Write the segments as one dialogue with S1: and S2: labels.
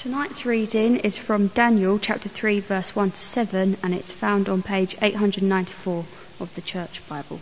S1: Tonight's reading is from Daniel chapter 3 verse 1 to 7, and it's found on page 894 of the Church Bible.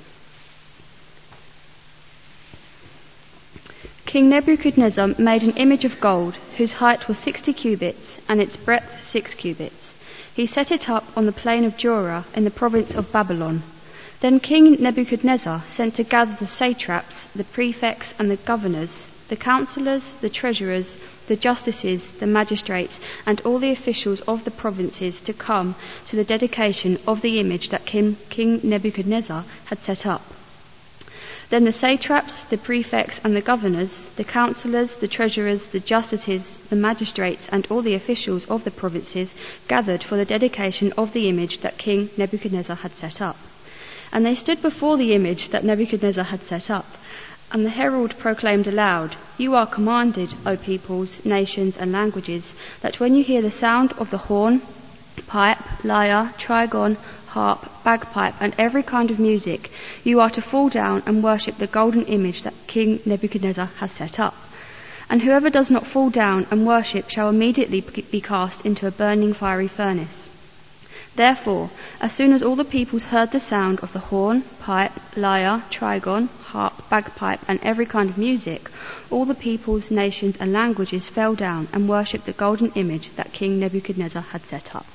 S1: King Nebuchadnezzar made an image of gold whose height was 60 cubits and its breadth 6 cubits. He set it up on the plain of Dura in the province of Babylon. Then King Nebuchadnezzar sent to gather the satraps, the prefects and the governors, the councillors, the treasurers, the justices, the magistrates, and all the officials of the provinces to come to the dedication of the image that King Nebuchadnezzar had set up. Then the satraps, the prefects and the governors, the councillors, the treasurers, the justices, the magistrates, and all the officials of the provinces gathered for the dedication of the image that King Nebuchadnezzar had set up. And they stood before the image that Nebuchadnezzar had set up. And the herald proclaimed aloud, "You are commanded, O peoples, nations and languages, that when you hear the sound of the horn, pipe, lyre, trigon, harp, bagpipe, and every kind of music, you are to fall down and worship the golden image that King Nebuchadnezzar has set up. And whoever does not fall down and worship shall immediately be cast into a burning fiery furnace." Therefore, as soon as all the peoples heard the sound of the horn, pipe, lyre, trigon, harp, bagpipe, and every kind of music, all the peoples, nations, and languages fell down and worshipped the golden image that King Nebuchadnezzar had set up.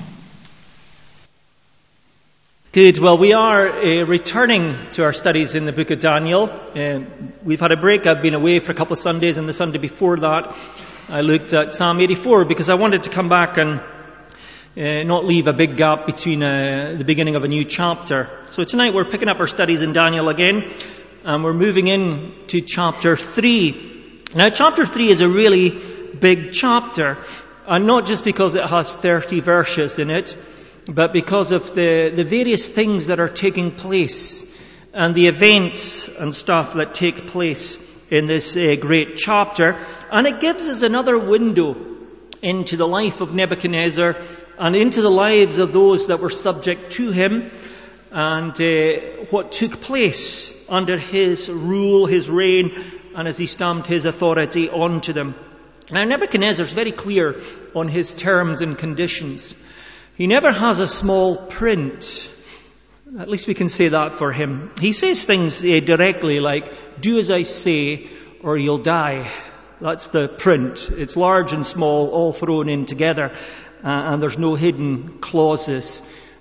S2: Good. Well, we are returning to our studies in the book of Daniel. We've had a break. I've been away for a couple of Sundays, and the Sunday before that I looked at Psalm 84 because I wanted to come back and not leave a big gap between the beginning of a new chapter. So tonight we're picking up our studies in Daniel again, and we're moving in to chapter 3. Now chapter 3 is a really big chapter, and not just because it has 30 verses in it, but because of the various things that are taking place and the events and stuff that take place in this great chapter. And it gives us another window into the life of Nebuchadnezzar and into the lives of those that were subject to him, and what took place under his rule, his reign, and as he stamped his authority onto them. Now Nebuchadnezzar is very clear on his terms and conditions. He never has a small print. At least we can say that for him. He says things directly like, "Do as I say or you'll die." That's the print. It's large and small, all thrown in together. And there's no hidden clauses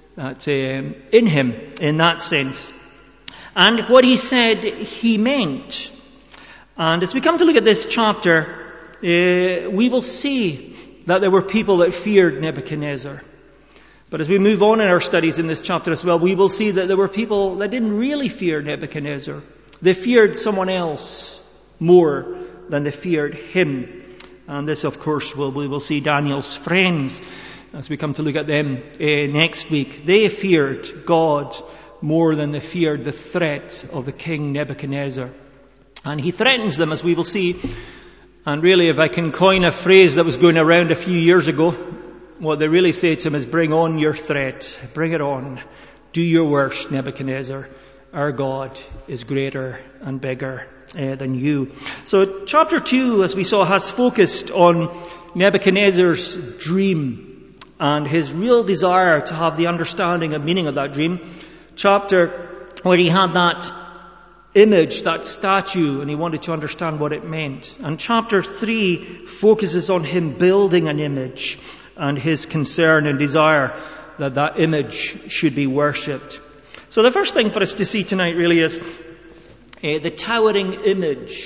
S2: in him in that sense. And what he said, he meant. And as we come to look at this chapter, we will see that there were people that feared Nebuchadnezzar. But as we move on in our studies in this chapter as well, we will see that there were people that didn't really fear Nebuchadnezzar. They feared someone else more than they feared him. And this, of course, we will see Daniel's friends as we come to look at them next week. They feared God more than they feared the threat of the king Nebuchadnezzar. And he threatens them, as we will see. And really, if I can coin a phrase that was going around a few years ago, what they really say to him is, "Bring on your threat. Bring it on. Do your worst, Nebuchadnezzar. Our God is greater and bigger than you." So chapter 2, as we saw, has focused on Nebuchadnezzar's dream and his real desire to have the understanding and meaning of that dream. Chapter where he had that image, that statue, and he wanted to understand what it meant. And chapter 3 focuses on him building an image and his concern and desire that that image should be worshipped. So the first thing for us to see tonight really is the towering image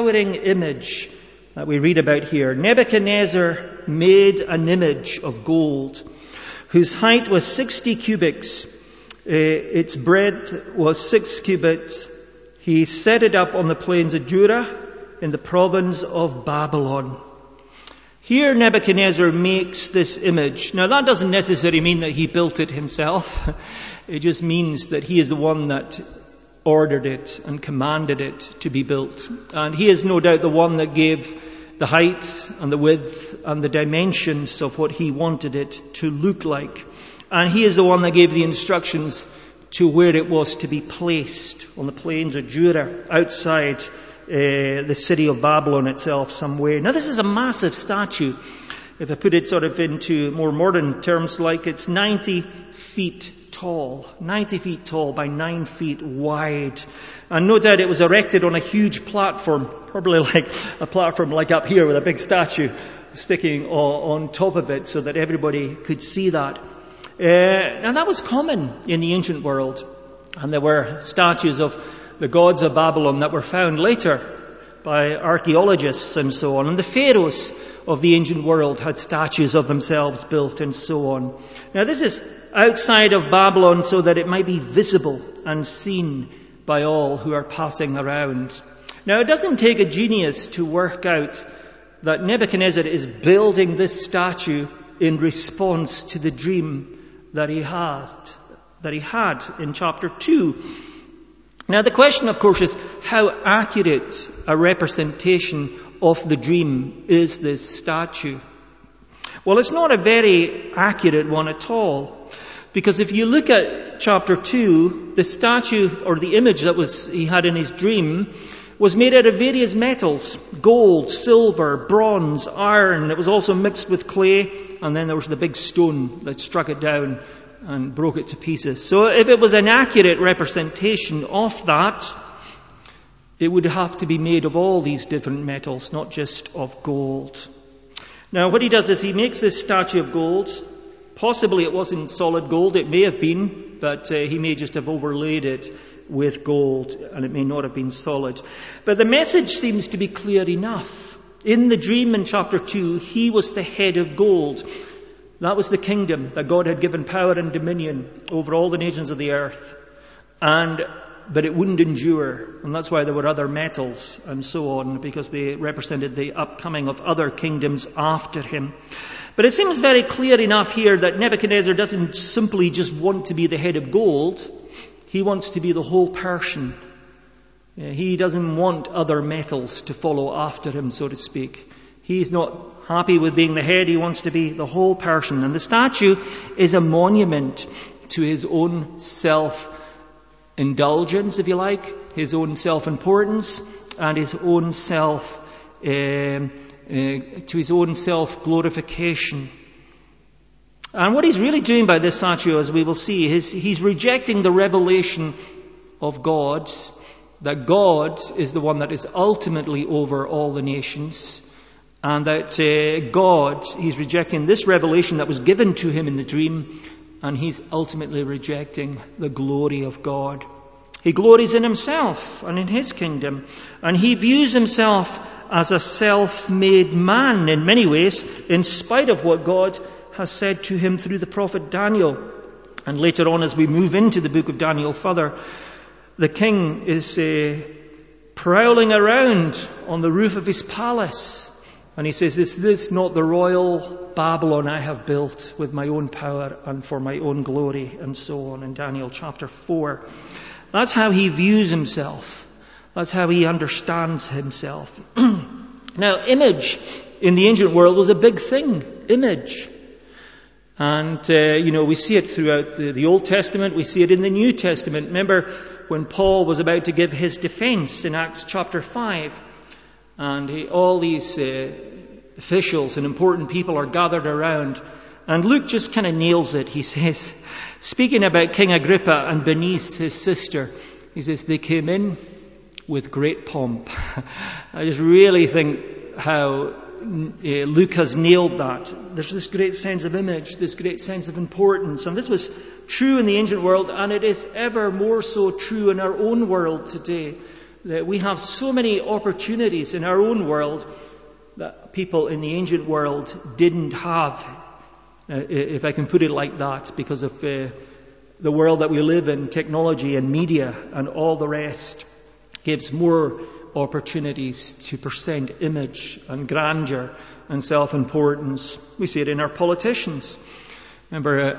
S2: that we read about here. Nebuchadnezzar made an image of gold whose height was 60 cubits. Its breadth was 6 cubits. He set it up on the plains of Dura in the province of Babylon. Here Nebuchadnezzar makes this image. Now that doesn't necessarily mean that he built it himself. It just means that he is the one that ordered it and commanded it to be built. And he is no doubt the one that gave the height and the width and the dimensions of what he wanted it to look like. And he is the one that gave the instructions to where it was to be placed on the plains of Dura outside the city of Babylon itself somewhere. Now this is a massive statue. If I put it sort of into more modern terms, like it's 90 feet tall. 90 feet tall by 9 feet wide. And no doubt it was erected on a huge platform, probably like a platform like up here with a big statue sticking on top of it so that everybody could see that. And that was common in the ancient world. And there were statues of the gods of Babylon that were found later by archaeologists and so on. And the pharaohs of the ancient world had statues of themselves built and so on. Now this is outside of Babylon so that it might be visible and seen by all who are passing around. Now it doesn't take a genius to work out that Nebuchadnezzar is building this statue in response to the dream that he had in chapter 2. Now the question, of course, is how accurate a representation of the dream is this statue? Well, it's not a very accurate one at all. Because if you look at chapter 2, the statue or the image that he had in his dream was made out of various metals: gold, silver, bronze, iron. It was also mixed with clay, and then there was the big stone that struck it down and broke it to pieces. So if it was an accurate representation of that, it would have to be made of all these different metals, not just of gold. Now what he does is he makes this statue of gold. Possibly it wasn't solid gold, it may have been, but he may just have overlaid it with gold, and it may not have been solid. But the message seems to be clear enough. In the dream in chapter 2, he was the head of gold. That was the kingdom that God had given power and dominion over all the nations of the earth. But it wouldn't endure, and that's why there were other metals and so on, because they represented the upcoming of other kingdoms after him. But it seems very clear enough here that Nebuchadnezzar doesn't simply just want to be the head of gold. He wants to be the whole person. He doesn't want other metals to follow after him, so to speak. He's not happy with being the head. He wants to be the whole person. And the statue is a monument to his own self-indulgence, if you like, his own self-importance, and his own to his own self-glorification. And what he's really doing by this statue, as we will see, is he's rejecting the revelation of God, that God is the one that is ultimately over all the nations, and that he's rejecting this revelation that was given to him in the dream, and he's ultimately rejecting the glory of God. He glories in himself and in his kingdom, and he views himself as a self-made man in many ways, in spite of what God has said to him through the prophet Daniel. And later on, as we move into the book of Daniel further, the king is prowling around on the roof of his palace. And he says, "Is this not the royal Babylon I have built with my own power and for my own glory?" And so on in Daniel chapter 4. That's how he views himself. That's how he understands himself. Now, image in the ancient world was a big thing. Image. And, we see it throughout the Old Testament. We see it in the New Testament. Remember when Paul was about to give his defense in Acts chapter 5. And all these officials and important people are gathered around. And Luke just kind of nails it. He says, speaking about King Agrippa and Bernice, his sister, he says, they came in with great pomp. I just really think how Luke has nailed that. There's this great sense of image, this great sense of importance. And this was true in the ancient world, and it is ever more so true in our own world today. That we have so many opportunities in our own world that people in the ancient world didn't have, if I can put it like that, because of the world that we live in, technology and media and all the rest gives more opportunities to present image and grandeur and self-importance. We see it in our politicians. Remember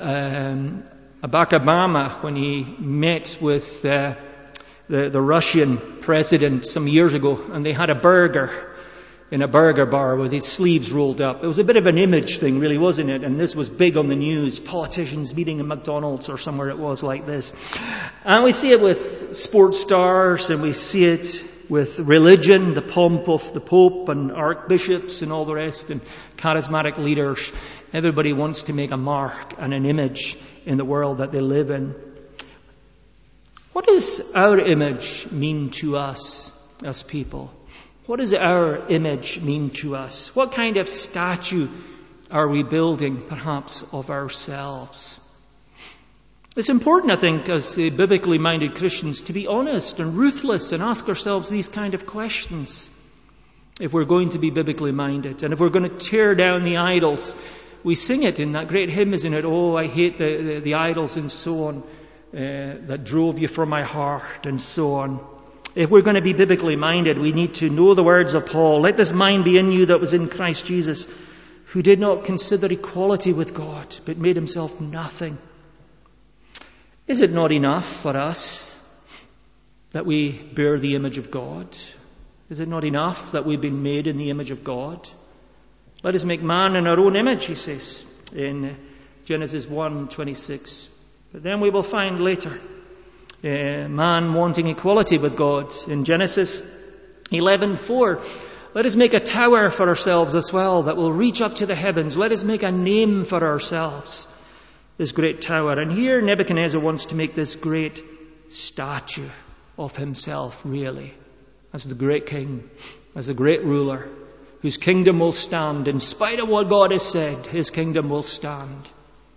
S2: Barack Obama, when he met with the Russian president some years ago, and they had a burger in a burger bar with his sleeves rolled up. It was a bit of an image thing, really, wasn't it? And this was big on the news. Politicians meeting in McDonald's or somewhere it was like this. And we see it with sports stars, and we see it with religion, the pomp of the Pope and archbishops and all the rest, and charismatic leaders. Everybody wants to make a mark and an image in the world that they live in. What does our image mean to us as people? What does our image mean to us? What kind of statue are we building, perhaps, of ourselves? It's important, I think, as biblically minded Christians, to be honest and ruthless and ask ourselves these kind of questions if we're going to be biblically minded. And if we're going to tear down the idols, we sing it in that great hymn, isn't it? Oh, I hate the idols and so on, that drove you from my heart and so on. If we're going to be biblically minded, we need to know the words of Paul. Let this mind be in you that was in Christ Jesus, who did not consider equality with God, but made himself nothing. Is it not enough for us that we bear the image of God? Is it not enough that we've been made in the image of God? Let us make man in our own image, he says in Genesis 1:26. But then we will find later man wanting equality with God. In Genesis 11:4, let us make a tower for ourselves as well that will reach up to the heavens. Let us make a name for ourselves, this great tower. And here Nebuchadnezzar wants to make this great statue of himself, really, as the great king, as the great ruler, whose kingdom will stand. In spite of what God has said, his kingdom will stand.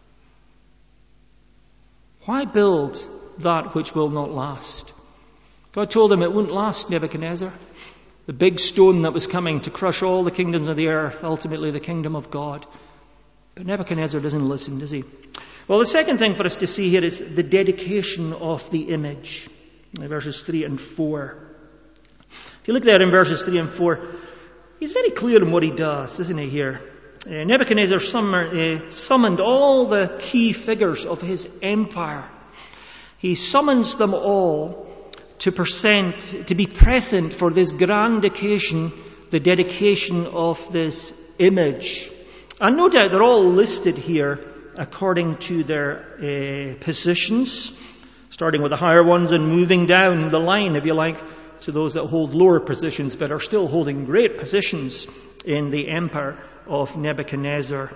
S2: Why build that which will not last? God told him it wouldn't last, Nebuchadnezzar. The big stone that was coming to crush all the kingdoms of the earth, ultimately the kingdom of God. But Nebuchadnezzar doesn't listen, does he? Well, the second thing for us to see here is the dedication of the image. In verses 3 and 4. If you look there in verses 3 and 4, he's very clear in what he does, isn't he, here? Nebuchadnezzar summoned all the key figures of his empire. He summons them all to be present for this grand occasion, the dedication of this image. And no doubt they're all listed here according to their positions, starting with the higher ones and moving down the line, if you like, to those that hold lower positions but are still holding great positions in the empire of Nebuchadnezzar.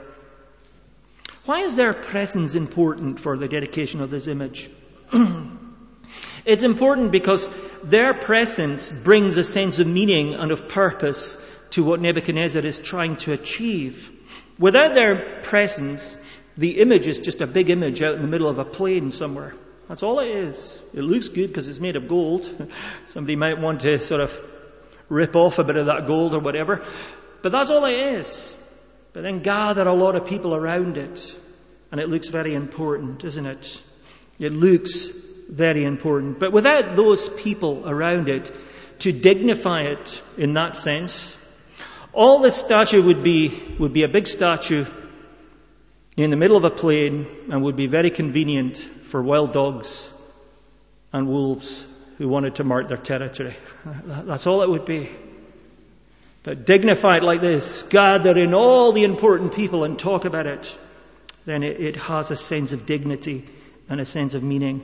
S2: Why is their presence important for the dedication of this image? It's important because their presence brings a sense of meaning and of purpose to what Nebuchadnezzar is trying to achieve. Without their presence, the image is just a big image out in the middle of a plain somewhere. That's all it is. It looks good because it's made of gold. Somebody might want to sort of rip off a bit of that gold or whatever. But that's all it is. But then gather a lot of people around it, and it looks very important, isn't it? It looks very important. But without those people around it to dignify it in that sense, all this statue would be a big statue in the middle of a plain and would be very convenient for wild dogs and wolves who wanted to mark their territory. That's all it would be. But dignified like this, gather in all the important people and talk about it, then it has a sense of dignity and a sense of meaning.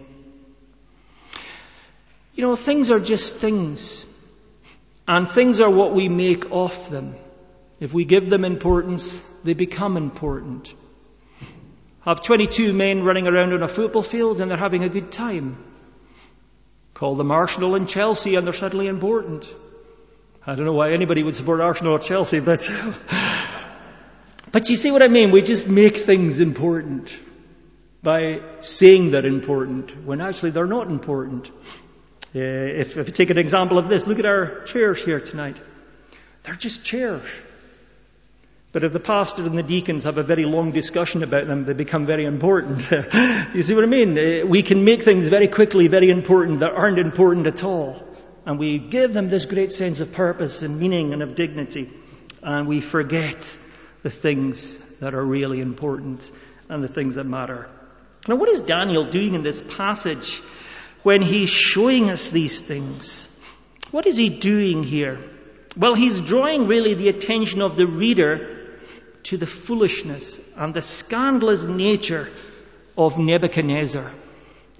S2: You know, things are just things. And things are what we make of them. If we give them importance, they become important. Have 22 men running around on a football field and they're having a good time. Call them Arsenal and Chelsea and they're suddenly important. I don't know why anybody would support Arsenal or Chelsea, but you see what I mean? We just make things important by saying they're important when actually they're not important. If you take an example of this, look at our chairs here tonight. They're just chairs. But if the pastor and the deacons have a very long discussion about them, they become very important. You see what I mean? We can make things very quickly very important that aren't important at all. And we give them this great sense of purpose and meaning and of dignity. And we forget the things that are really important and the things that matter. Now, what is Daniel doing in this passage when he's showing us these things? What is he doing here? Well, he's drawing really the attention of the reader to the foolishness and the scandalous nature of Nebuchadnezzar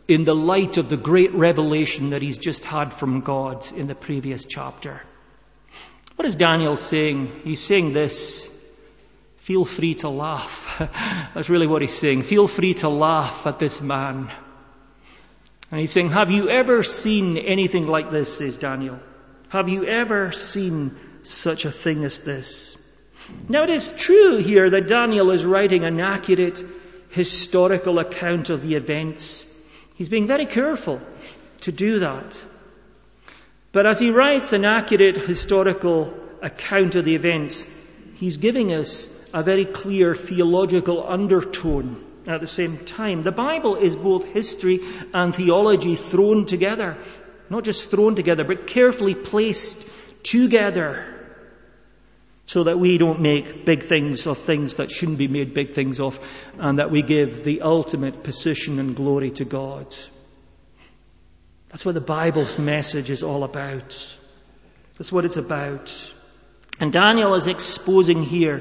S2: in the light of the great revelation that he's just had from God in the previous chapter. What is Daniel saying? He's saying this: feel free to laugh. That's really what he's saying. Feel free to laugh at this man. And he's saying, have you ever seen anything like this, says Daniel. Have you ever seen such a thing as this? Now it is true here that Daniel is writing an accurate historical account of the events. He's being very careful to do that. But as he writes an accurate historical account of the events, he's giving us a very clear theological undertone at the same time. The Bible is both history and theology thrown together. Not just thrown together, but carefully placed together, so that we don't make big things of things that shouldn't be made big things of, and that we give the ultimate position and glory to God. That's what the Bible's message is all about. That's what it's about. And Daniel is exposing here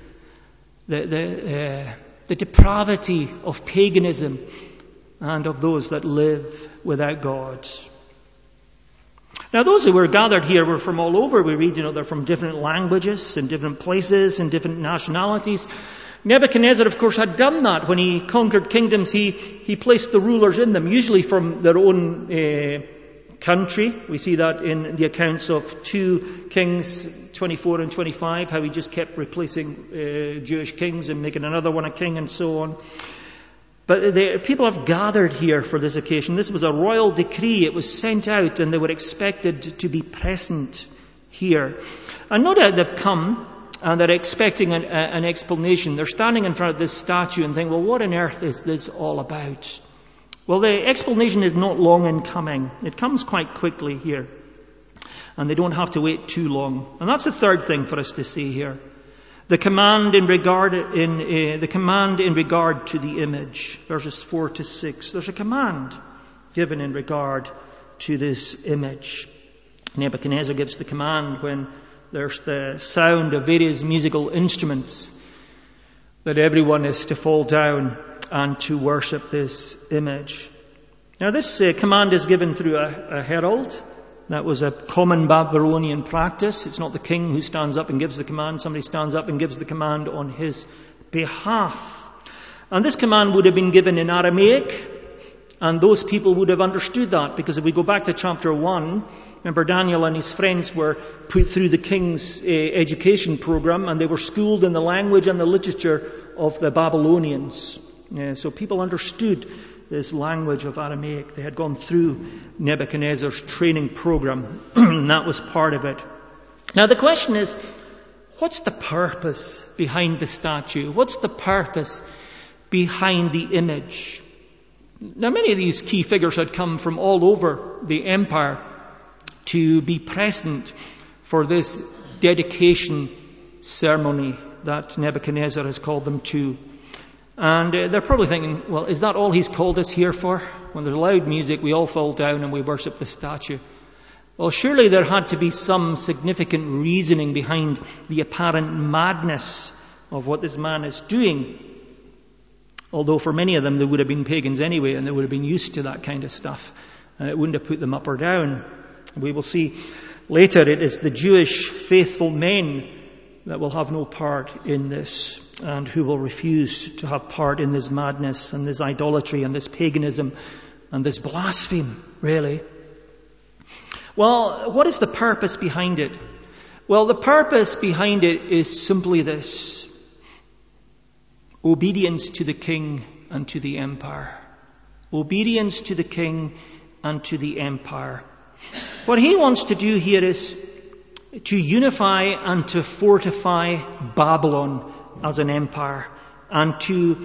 S2: the depravity of paganism and of those that live without God. Now, those who were gathered here were from all over. We read, they're from different languages and different places and different nationalities. Nebuchadnezzar, of course, had done that. When he conquered kingdoms, he placed the rulers in them, usually from their own country. We see that in the accounts of 2 Kings 24 and 25, how he just kept replacing Jewish kings and making another one a king and so on. But people have gathered here for this occasion. This was a royal decree. It was sent out, and they were expected to be present here. And no doubt they've come, and they're expecting an explanation. They're standing in front of this statue and thinking, well, what on earth is this all about? Well, the explanation is not long in coming. It comes quite quickly here. And they don't have to wait too long. And that's the third thing for us to see here. The command in regard to the image, verses 4 to 6. There's a command given in regard to this image. Nebuchadnezzar gives the command when there's the sound of various musical instruments that everyone is to fall down and to worship this image. Now this command is given through a herald. That was a common Babylonian practice. It's not the king who stands up and gives the command. Somebody stands up and gives the command on his behalf. And this command would have been given in Aramaic, and those people would have understood that, because if we go back to chapter 1, remember Daniel and his friends were put through the king's education program, and they were schooled in the language and the literature of the Babylonians. So people understood this language of Aramaic. They had gone through Nebuchadnezzar's training program, and that was part of it. Now the question is, what's the purpose behind the statue? What's the purpose behind the image? Now many of these key figures had come from all over the empire to be present for this dedication ceremony that Nebuchadnezzar has called them to. And they're probably thinking, well, is that all he's called us here for? When there's loud music, we all fall down and we worship the statue. Well, surely there had to be some significant reasoning behind the apparent madness of what this man is doing. Although for many of them, they would have been pagans anyway, and they would have been used to that kind of stuff. And it wouldn't have put them up or down. We will see later it is the Jewish faithful men that will have no part in this, and who will refuse to have part in this madness and this idolatry and this paganism and this blasphemy, really. Well, what is the purpose behind it? Well, the purpose behind it is simply this: obedience to the king and to the empire. Obedience to the king and to the empire. What he wants to do here is to unify and to fortify Babylon as an empire, and to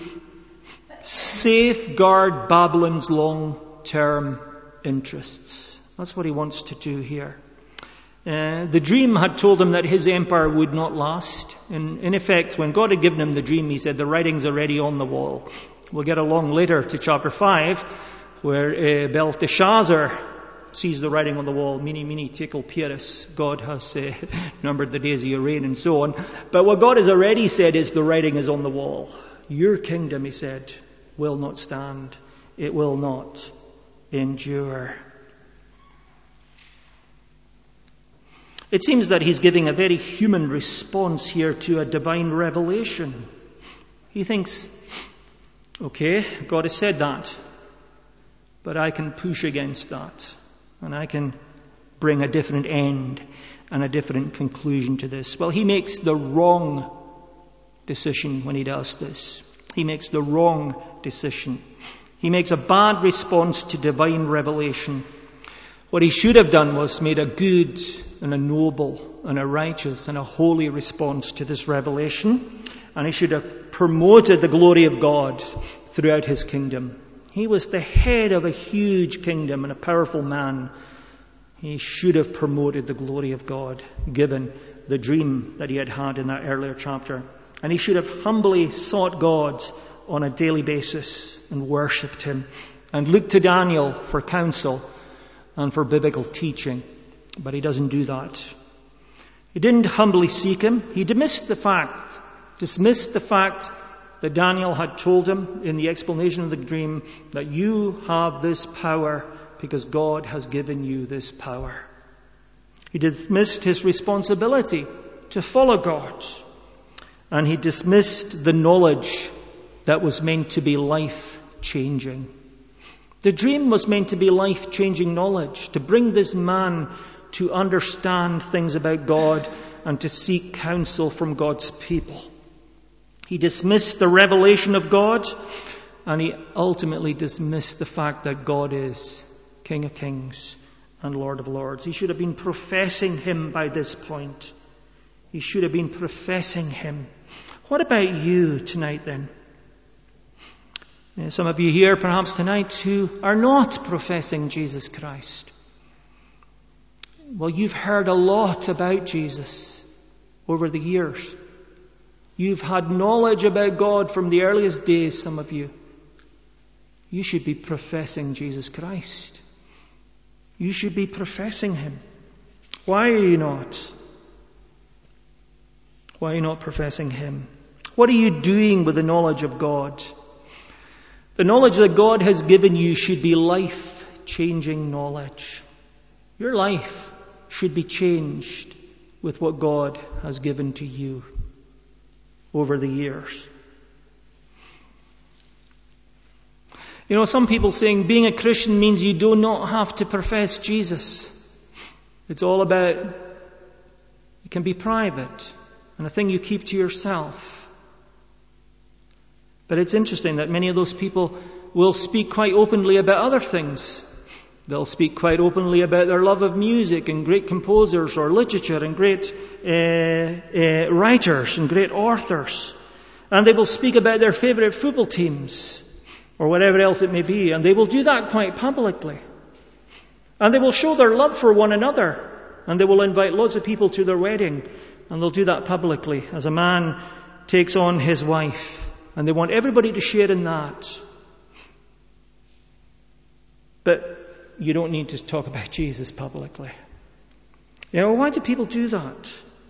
S2: safeguard Babylon's long-term interests. That's what he wants to do here. The dream had told him that his empire would not last. In effect, when God had given him the dream, he said, the writing's already on the wall. We'll get along later to chapter 5, where Belteshazzar sees the writing on the wall, mene, tekel, parsis. God has numbered the days of your reign and so on. But what God has already said is the writing is on the wall. Your kingdom, he said, will not stand. It will not endure. It seems that he's giving a very human response here to a divine revelation. He thinks, okay, God has said that, but I can push against that, and I can bring a different end and a different conclusion to this. Well, he makes the wrong decision when he does this. He makes the wrong decision. He makes a bad response to divine revelation. What he should have done was made a good and a noble and a righteous and a holy response to this revelation. And he should have promoted the glory of God throughout his kingdom. He was the head of a huge kingdom and a powerful man. He should have promoted the glory of God, given the dream that he had had in that earlier chapter. And he should have humbly sought God on a daily basis and worshipped him and looked to Daniel for counsel and for biblical teaching. But he doesn't do that. He didn't humbly seek him. He dismissed the fact that Daniel had told him in the explanation of the dream that you have this power because God has given you this power. He dismissed his responsibility to follow God. And he dismissed the knowledge that was meant to be life-changing. The dream was meant to be life-changing knowledge, to bring this man to understand things about God and to seek counsel from God's people. He dismissed the revelation of God, and he ultimately dismissed the fact that God is King of Kings and Lord of Lords. He should have been professing him by this point. He should have been professing him. What about you tonight then? Some of you here perhaps tonight who are not professing Jesus Christ. Well, you've heard a lot about Jesus over the years. You've had knowledge about God from the earliest days, some of you. You should be professing Jesus Christ. You should be professing him. Why are you not? Why are you not professing him? What are you doing with the knowledge of God? The knowledge that God has given you should be life-changing knowledge. Your life should be changed with what God has given to you over the years. You know, some people saying being a Christian means you do not have to profess Jesus. It's all about, it can be private and a thing you keep to yourself. But it's interesting that many of those people will speak quite openly about other things. They'll speak quite openly about their love of music and great composers or literature and great writers and great authors. And they will speak about their favourite football teams or whatever else it may be. And they will do that quite publicly. And they will show their love for one another. And they will invite lots of people to their wedding. And they'll do that publicly as a man takes on his wife. And they want everybody to share in that. But you don't need to talk about Jesus publicly. You know, why do people do that?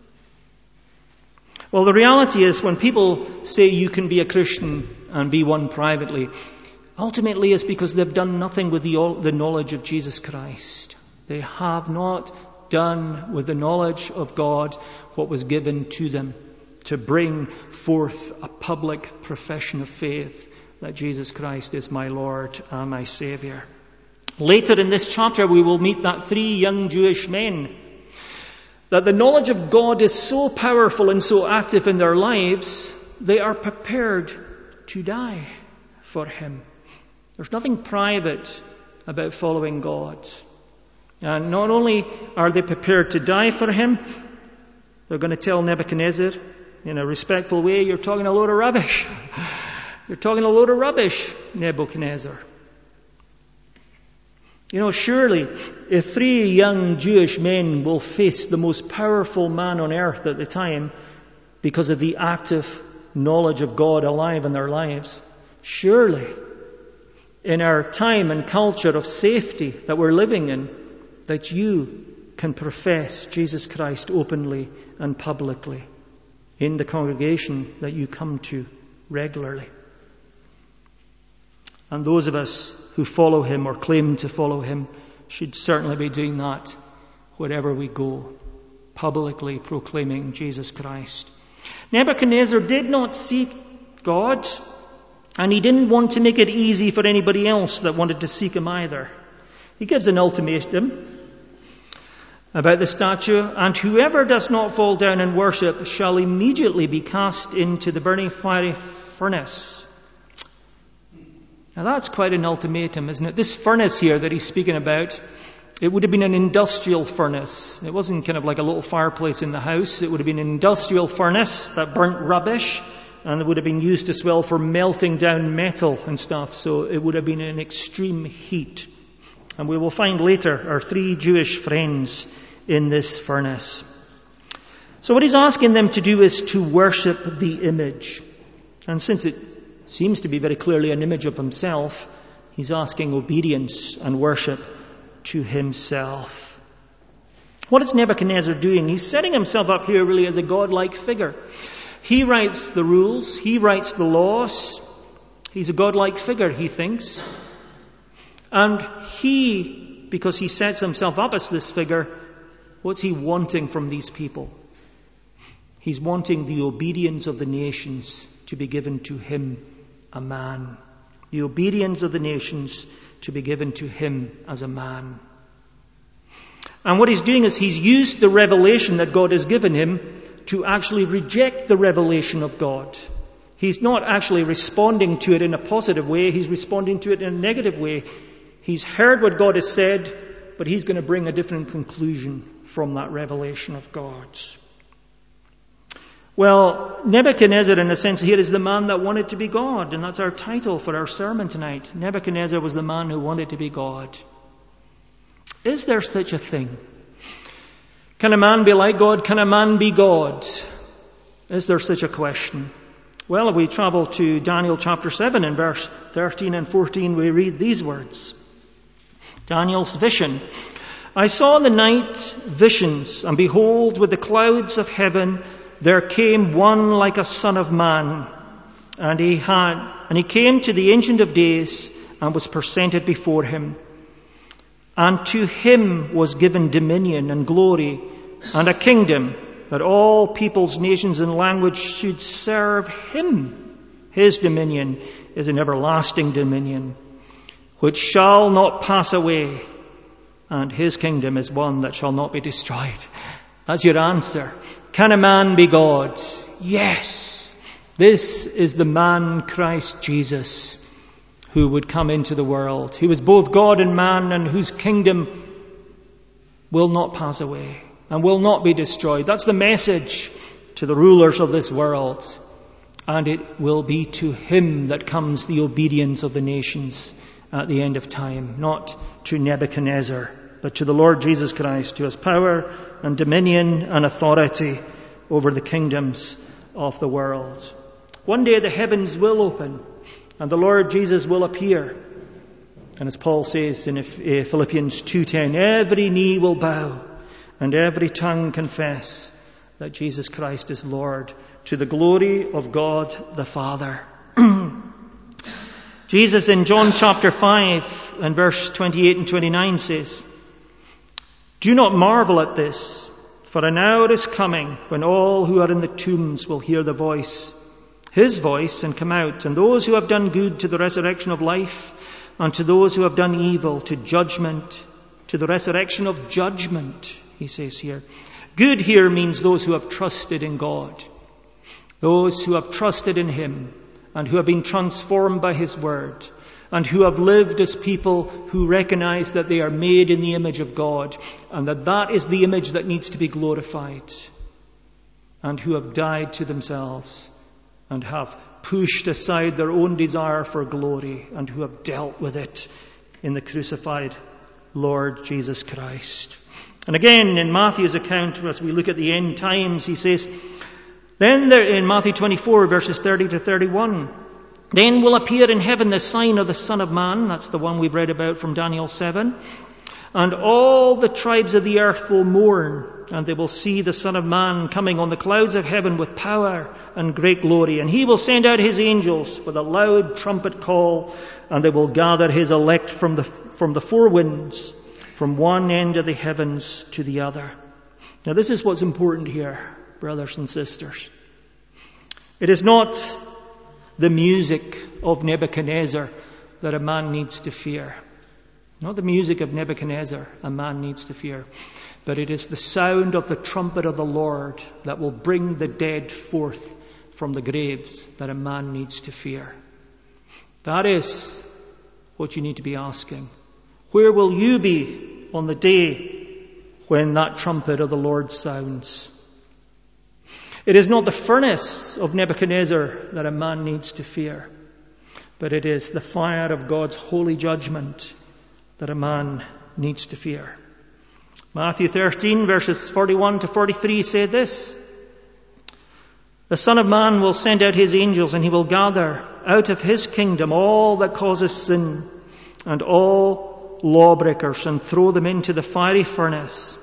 S2: Well, the reality is when people say you can be a Christian and be one privately, ultimately it's because they've done nothing with the knowledge of Jesus Christ. They have not done with the knowledge of God what was given to them to bring forth a public profession of faith that Jesus Christ is my Lord and my Saviour. Later in this chapter we will meet that 3 young Jewish men. That the knowledge of God is so powerful and so active in their lives, they are prepared to die for him. There's nothing private about following God. And not only are they prepared to die for him, they're going to tell Nebuchadnezzar in a respectful way, you're talking a load of rubbish. You're talking a load of rubbish, Nebuchadnezzar. You know, surely if 3 young Jewish men will face the most powerful man on earth at the time because of the active knowledge of God alive in their lives, surely in our time and culture of safety that we're living in, that you can profess Jesus Christ openly and publicly in the congregation that you come to regularly. And those of us who follow him or claim to follow him should certainly be doing that wherever we go, publicly proclaiming Jesus Christ. Nebuchadnezzar did not seek God, and he didn't want to make it easy for anybody else that wanted to seek him either. He gives an ultimatum about the statue, and whoever does not fall down and worship shall immediately be cast into the burning fiery furnace. Now that's quite an ultimatum, isn't it? This furnace here that he's speaking about, it would have been an industrial furnace. It wasn't kind of like a little fireplace in the house. It would have been an industrial furnace that burnt rubbish, and it would have been used as well for melting down metal and stuff. So it would have been an extreme heat. And we will find later our 3 Jewish friends in this furnace. So what he's asking them to do is to worship the image. And since it seems to be very clearly an image of himself, he's asking obedience and worship to himself. What is Nebuchadnezzar doing? He's setting himself up here really as a godlike figure. He writes the rules. He writes the laws. He's a godlike figure, he thinks. And he, because he sets himself up as this figure, what's he wanting from these people? He's wanting the obedience of the nations to be given to him, a man. The obedience of the nations to be given to him as a man. And what he's doing is he's used the revelation that God has given him to actually reject the revelation of God. He's not actually responding to it in a positive way. He's responding to it in a negative way. He's heard what God has said, but he's going to bring a different conclusion from that revelation of God. Well, Nebuchadnezzar, in a sense, here is the man that wanted to be God, and that's our title for our sermon tonight. Nebuchadnezzar was the man who wanted to be God. Is there such a thing? Can a man be like God? Can a man be God? Is there such a question? Well, if we travel to Daniel chapter 7 in verse 13 and 14, we read these words. Daniel's vision. I saw in the night visions, and behold, with the clouds of heaven, there came one like a son of man. And he came to the Ancient of Days and was presented before him. And to him was given dominion and glory and a kingdom, that all peoples, nations, and languages should serve him. His dominion is an everlasting dominion, which shall not pass away, and his kingdom is one that shall not be destroyed. That's your answer. Can a man be God? Yes. This is the man, Christ Jesus, who would come into the world, who was both God and man, and whose kingdom will not pass away and will not be destroyed. That's the message to the rulers of this world. And it will be to him that comes the obedience of the nations at the end of time, not to Nebuchadnezzar, but to the Lord Jesus Christ, who has power and dominion and authority over the kingdoms of the world. One day the heavens will open and the Lord Jesus will appear. And as Paul says in Philippians 2:10, every knee will bow and every tongue confess that Jesus Christ is Lord, to the glory of God the Father. Jesus in John chapter 5 and verse 28 and 29 says, do not marvel at this, for an hour is coming when all who are in the tombs will hear the voice, his voice, and come out, and those who have done good to the resurrection of life, and to those who have done evil to judgment, to the resurrection of judgment, he says here. Good here means those who have trusted in God, those who have trusted in him, and who have been transformed by his word, and who have lived as people who recognize that they are made in the image of God, and that is the image that needs to be glorified, and who have died to themselves, and have pushed aside their own desire for glory, and who have dealt with it in the crucified Lord Jesus Christ. And again, in Matthew's account, as we look at the end times, he says, then there, in Matthew 24, verses 30 to 31, then will appear in heaven the sign of the Son of Man. That's the one we've read about from Daniel 7. And all the tribes of the earth will mourn, and they will see the Son of Man coming on the clouds of heaven with power and great glory. And he will send out his angels with a loud trumpet call, and they will gather his elect from the four winds, from one end of the heavens to the other. Now this is what's important here, brothers and sisters. It is not the music of Nebuchadnezzar that a man needs to fear. Not the music of Nebuchadnezzar a man needs to fear. But it is the sound of the trumpet of the Lord that will bring the dead forth from the graves that a man needs to fear. That is what you need to be asking. Where will you be on the day when that trumpet of the Lord sounds? It is not the furnace of Nebuchadnezzar that a man needs to fear, but it is the fire of God's holy judgment that a man needs to fear. Matthew 13, verses 41 to 43 say this: The Son of Man will send out his angels, and he will gather out of his kingdom all that causes sin and all lawbreakers, and throw them into the fiery furnace.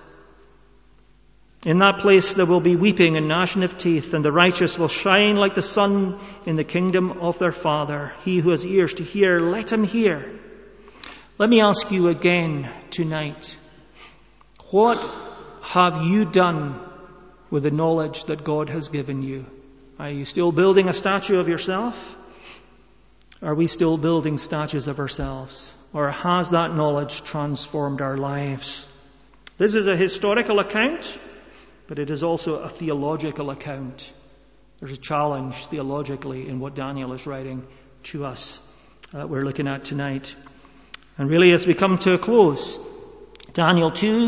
S2: In that place there will be weeping and gnashing of teeth, and the righteous will shine like the sun in the kingdom of their Father. He who has ears to hear, let him hear. Let me ask you again tonight, what have you done with the knowledge that God has given you? Are you still building a statue of yourself? Are we still building statues of ourselves? Or has that knowledge transformed our lives? This is a historical account, but it is also a theological account. There's a challenge theologically in what Daniel is writing to us that we're looking at tonight. And really, as we come to a close, Daniel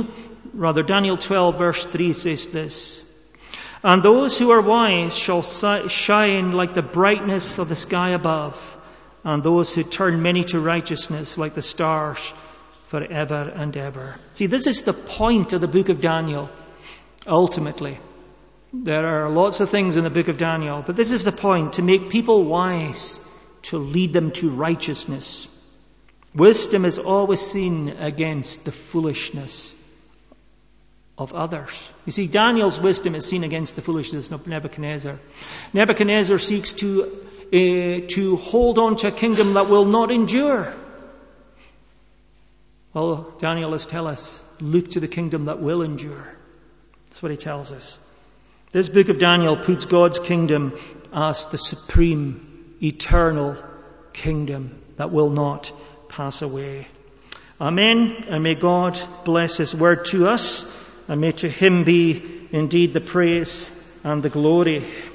S2: 12 verse 3 says this: And those who are wise shall shine like the brightness of the sky above, and those who turn many to righteousness like the stars forever and ever. See, this is the point of the book of Daniel, ultimately. There are lots of things in the book of Daniel, but this is the point: to make people wise, to lead them to righteousness. Wisdom is always seen against the foolishness of others. You see, Daniel's wisdom is seen against the foolishness of Nebuchadnezzar. Nebuchadnezzar seeks to hold on to a kingdom that will not endure. Well, Daniel is telling us, look to the kingdom that will endure. That's what he tells us. This book of Daniel puts God's kingdom as the supreme, eternal kingdom that will not pass away. Amen. And may God bless his word to us, and may to him be indeed the praise and the glory.